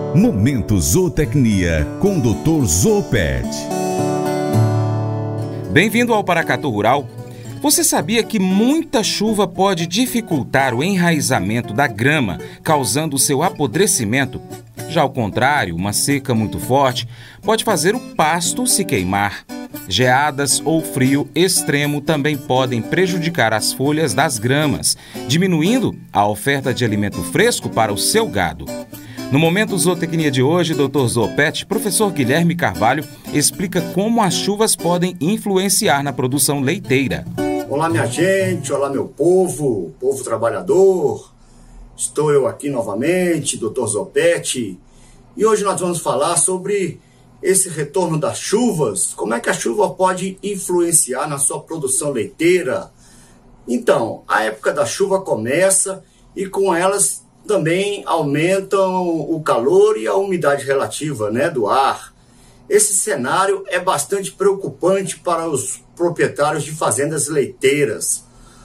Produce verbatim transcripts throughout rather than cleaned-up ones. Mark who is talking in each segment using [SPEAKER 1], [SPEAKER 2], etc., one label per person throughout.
[SPEAKER 1] Momento Zootecnia com doutor Zoopet.
[SPEAKER 2] Bem-vindo ao Paracatu Rural. Você sabia que muita chuva pode dificultar o enraizamento da grama, causando seu apodrecimento? Já ao contrário, uma seca muito forte pode fazer o pasto se queimar. Geadas ou frio extremo também podem prejudicar as folhas das gramas, diminuindo a oferta de alimento fresco para o seu gado. No Momento Zootecnia de hoje, doutor Zoopet, professor Guilherme Carvalho, explica como as chuvas podem influenciar na produção leiteira.
[SPEAKER 3] Olá, minha gente, olá, meu povo, povo trabalhador. Estou eu aqui novamente, doutor Zoopet, e hoje nós vamos falar sobre esse retorno das chuvas, como é que a chuva pode influenciar na sua produção leiteira. Então, a época da chuva começa e com elas também aumentam o calor e a umidade relativa, né, do ar. Esse cenário é bastante preocupante para os proprietários de fazendas leiteiras.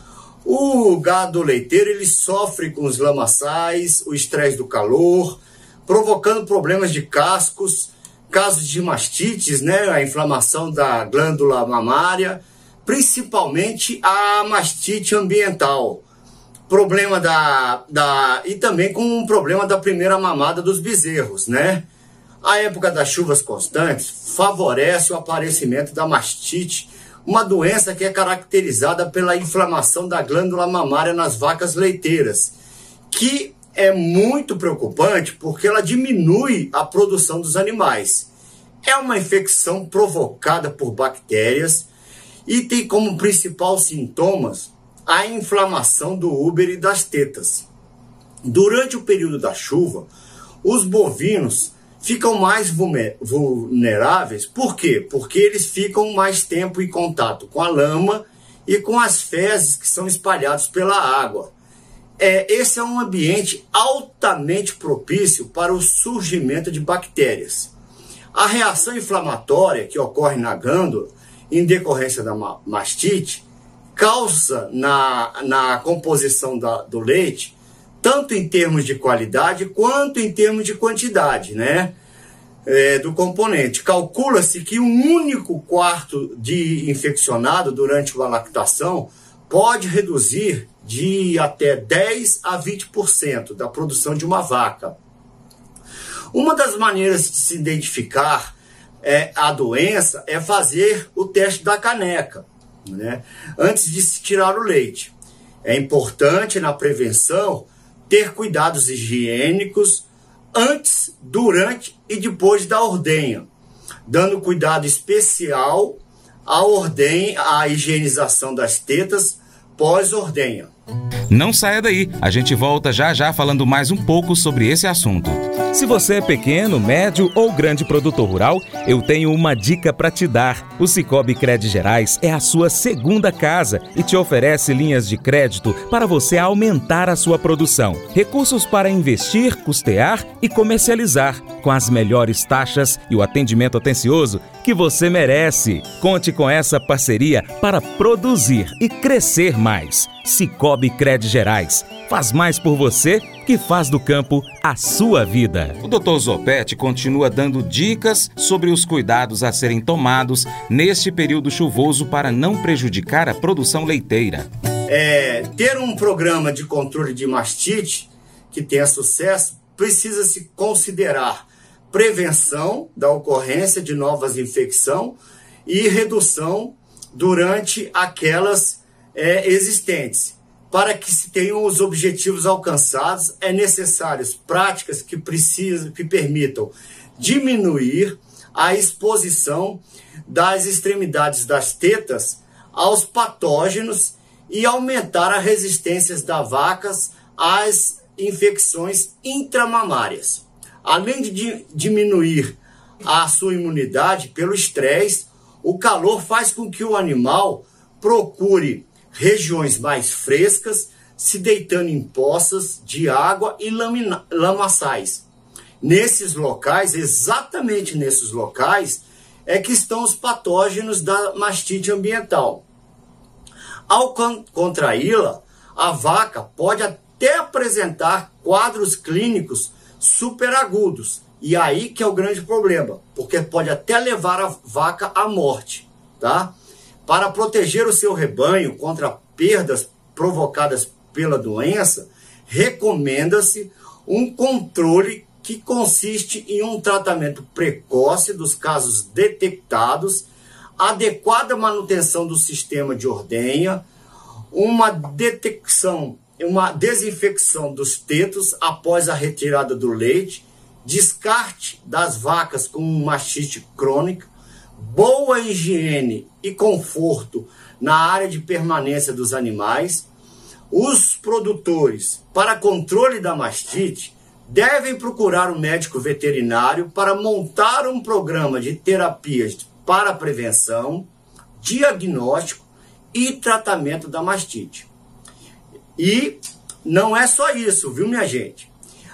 [SPEAKER 3] O gado leiteiro ele sofre com os lamaçais, o estresse do calor, provocando problemas de cascos, casos de mastites, né, a inflamação da glândula mamária, principalmente a mastite ambiental. Problema da, da e também com um problema da primeira mamada dos bezerros, né? A época das chuvas constantes favorece o aparecimento da mastite, uma doença que é caracterizada pela inflamação da glândula mamária nas vacas leiteiras, que é muito preocupante porque ela diminui a produção dos animais. É uma infecção provocada por bactérias e tem como principal sintomas a inflamação do úbero e das tetas. Durante o período da chuva, os bovinos ficam mais vulneráveis. Por quê? Porque eles ficam mais tempo em contato com a lama e com as fezes que são espalhadas pela água. É, esse é um ambiente altamente propício para o surgimento de bactérias. A reação inflamatória que ocorre na glândula em decorrência da mastite causa na, na composição da, do leite, tanto em termos de qualidade quanto em termos de quantidade, né, é, do componente. Calcula-se que um único quarto de infeccionado durante uma lactação pode reduzir de até dez a vinte por cento da produção de uma vaca. Uma das maneiras de se identificar é, a doença é fazer o teste da caneca, né, antes de se tirar o leite. É importante na prevenção ter cuidados higiênicos antes, durante e depois da ordenha, dando cuidado especial à ordenha, à higienização das tetas pós-ordenha.
[SPEAKER 2] Não saia daí, a gente volta já já falando mais um pouco sobre esse assunto. Se você é pequeno, médio ou grande produtor rural, eu tenho uma dica para te dar. O Sicoob Crédito Gerais é a sua segunda casa e te oferece linhas de crédito para você aumentar a sua produção. Recursos para investir, custear e comercializar, com as melhores taxas e o atendimento atencioso que você merece. Conte com essa parceria para produzir e crescer mais. Sicoob Crédito Gerais. Faz mais por você que faz do campo a sua vida. O doutor Zoopet continua dando dicas sobre os cuidados a serem tomados neste período chuvoso para não prejudicar a produção leiteira.
[SPEAKER 3] É, ter um programa de controle de mastite que tenha sucesso precisa se considerar prevenção da ocorrência de novas infecções e redução durante aquelas é, existentes. Para que se tenham os objetivos alcançados, é necessário práticas que, precisam, que permitam diminuir a exposição das extremidades das tetas aos patógenos e aumentar a resistência das vacas às infecções intramamárias. Além de diminuir a sua imunidade pelo estresse, o calor faz com que o animal procure regiões mais frescas, se deitando em poças de água e lamina, lamaçais. Nesses locais, exatamente nesses locais, é que estão os patógenos da mastite ambiental. Ao contraí-la, a vaca pode até apresentar quadros clínicos superagudos E aí que é o grande problema, porque pode até levar a vaca à morte, tá? Para proteger o seu rebanho contra perdas provocadas pela doença, recomenda-se um controle que consiste em um tratamento precoce dos casos detectados, adequada manutenção do sistema de ordenha, uma detecção, uma desinfecção dos tetos após a retirada do leite, descarte das vacas com mastite crônica, boa higiene e conforto na área de permanência dos animais. Os produtores, para controle da mastite, devem procurar um médico veterinário para montar um programa de terapias para prevenção, diagnóstico e tratamento da mastite. E não é só isso, viu, minha gente?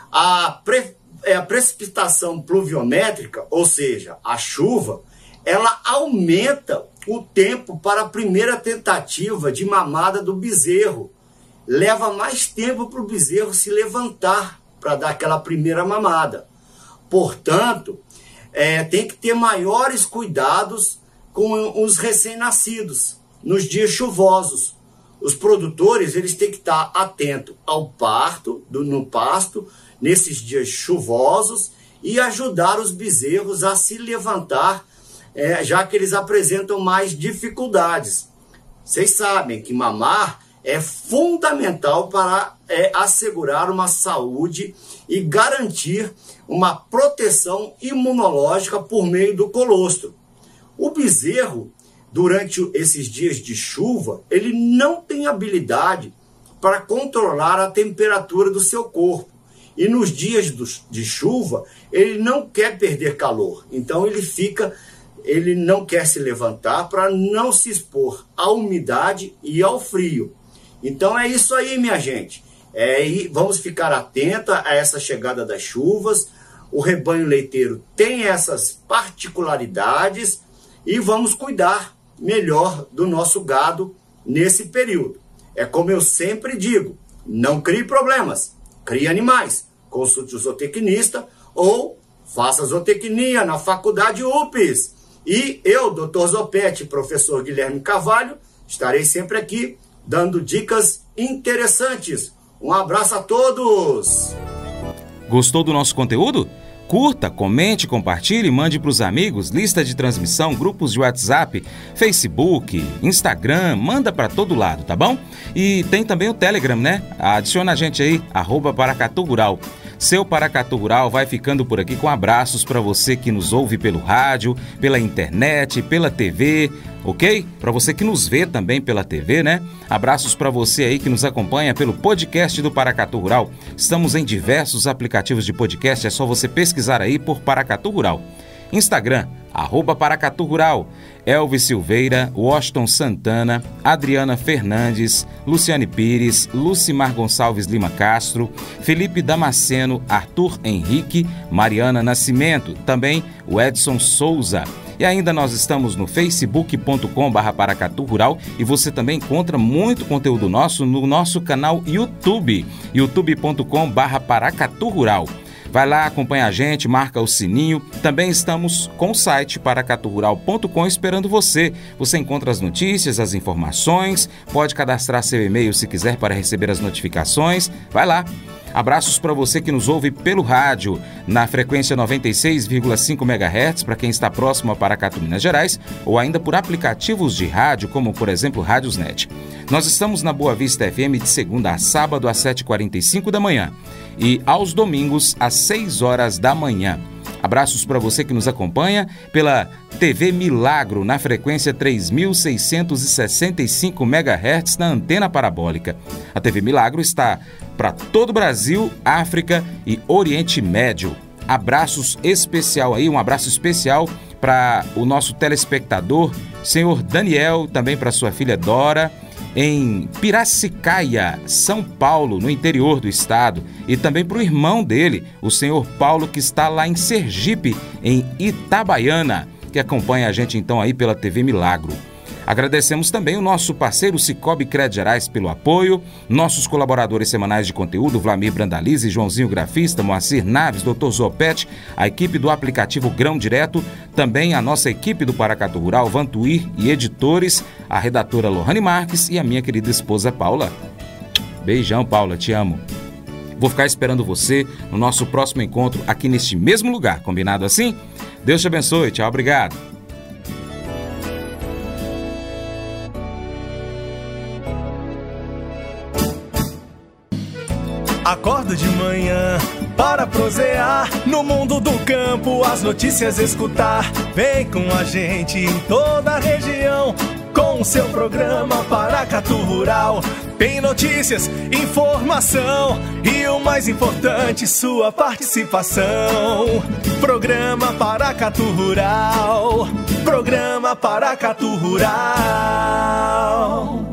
[SPEAKER 3] A, pre, a precipitação pluviométrica, ou seja, a chuva, ela aumenta o tempo para a primeira tentativa de mamada do bezerro. Leva mais tempo para o bezerro se levantar para dar aquela primeira mamada. Portanto, é, tem que ter maiores cuidados com os recém-nascidos nos dias chuvosos. Os produtores, eles têm que estar atentos ao parto, do, no pasto, nesses dias chuvosos, e ajudar os bezerros a se levantar, é, já que eles apresentam mais dificuldades. Vocês sabem que mamar é fundamental para é, assegurar uma saúde e garantir uma proteção imunológica por meio do colostro. O bezerro, durante esses dias de chuva, ele não tem habilidade para controlar a temperatura do seu corpo. E nos dias do, de chuva, ele não quer perder calor. Então ele fica, ele não quer se levantar para não se expor à umidade e ao frio. Então é isso aí, minha gente. É, e vamos ficar atentos a essa chegada das chuvas. O rebanho leiteiro tem essas particularidades e vamos cuidar melhor do nosso gado nesse período. É como eu sempre digo, não crie problemas, crie animais, consulte o zootecnista ou faça zootecnia na faculdade U P S. E eu, doutor Zopete, professor Guilherme Carvalho, estarei sempre aqui dando dicas interessantes. Um abraço a todos!
[SPEAKER 2] Gostou do nosso conteúdo? Curta, comente, compartilhe e mande para os amigos, lista de transmissão, grupos de WhatsApp, Facebook, Instagram, manda para todo lado, tá bom? E tem também o Telegram, né? Adiciona a gente aí, arroba Paracatu Rural. Seu Paracatu Rural vai ficando por aqui com abraços para você que nos ouve pelo rádio, pela internet, pela T V, ok? Para você que nos vê também pela T V, né? Abraços para você aí que nos acompanha pelo podcast do Paracatu Rural. Estamos em diversos aplicativos de podcast, é só você pesquisar aí por Paracatu Rural. Instagram, arroba Paracatu Rural. Elvis Silveira, Washington Santana, Adriana Fernandes, Luciane Pires, Lucimar Gonçalves Lima Castro, Felipe Damasceno, Arthur Henrique, Mariana Nascimento, também o Edson Souza. E ainda nós estamos no facebook ponto com barra Paracatu Rural e você também encontra muito conteúdo nosso no nosso canal YouTube, youtube ponto com barra Paracatu Rural. Vai lá, acompanha a gente, marca o sininho. Também estamos com o site paracatu rural ponto com esperando você. Você encontra as notícias, as informações, pode cadastrar seu e-mail se quiser para receber as notificações. Vai lá. Abraços para você que nos ouve pelo rádio, na frequência noventa e seis vírgula cinco megahertz, para quem está próximo a Paracatu, Minas Gerais, ou ainda por aplicativos de rádio, como por exemplo Rádiosnet. Nós estamos na Boa Vista F M de segunda a sábado às sete e quarenta e cinco da manhã e aos domingos às seis horas da manhã. Abraços para você que nos acompanha pela T V Milagro na frequência três mil seiscentos e sessenta e cinco megahertz na antena parabólica. A T V Milagro está para todo o Brasil, África e Oriente Médio. Abraços especial aí, um abraço especial para o nosso telespectador, senhor Daniel, também para sua filha Dora, em Piracicaia, São Paulo, no interior do estado, e também para o irmão dele, o senhor Paulo, que está lá em Sergipe, em Itabaiana, que acompanha a gente então aí pela T V Milagro. Agradecemos também o nosso parceiro Cicobi Crédito Gerais pelo apoio, nossos colaboradores semanais de conteúdo, Vlamir Brandalize, Joãozinho Grafista, Moacir Naves, doutor Zopete, a equipe do aplicativo Grão Direto, também a nossa equipe do Paracatu Rural, Vantuir e editores, a redatora Lohane Marques e a minha querida esposa Paula. Beijão, Paula, te amo. Vou ficar esperando você no nosso próximo encontro aqui neste mesmo lugar, combinado assim? Deus te abençoe, tchau, obrigado.
[SPEAKER 4] Acordo de manhã para prosear no mundo do campo, as notícias escutar. Vem com a gente em toda a região com o seu programa Paracatu Rural. Tem notícias, informação e o mais importante, sua participação. Programa Paracatu Rural. Programa Paracatu Rural.